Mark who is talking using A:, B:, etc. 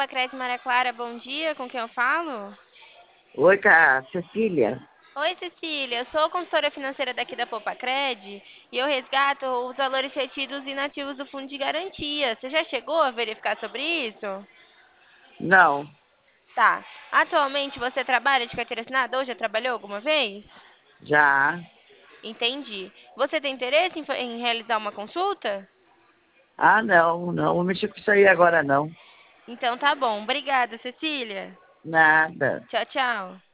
A: Cresce Maria Clara, bom dia, com quem eu falo?
B: Oi, Cecília.
A: Oi, Cecília, eu sou consultora financeira daqui da Cred e eu resgato os valores retidos inativos do fundo de garantia. Você já chegou a verificar sobre isso?
B: Não,
A: Tá. Atualmente você trabalha de carteira assinada ou já trabalhou alguma vez?
B: já.
A: Entendi. Você tem interesse em realizar uma consulta?
B: Ah, não, não vou mexer com isso aí agora, não.
A: Então tá bom. Obrigada, Cecília.
B: Nada.
A: Tchau, tchau.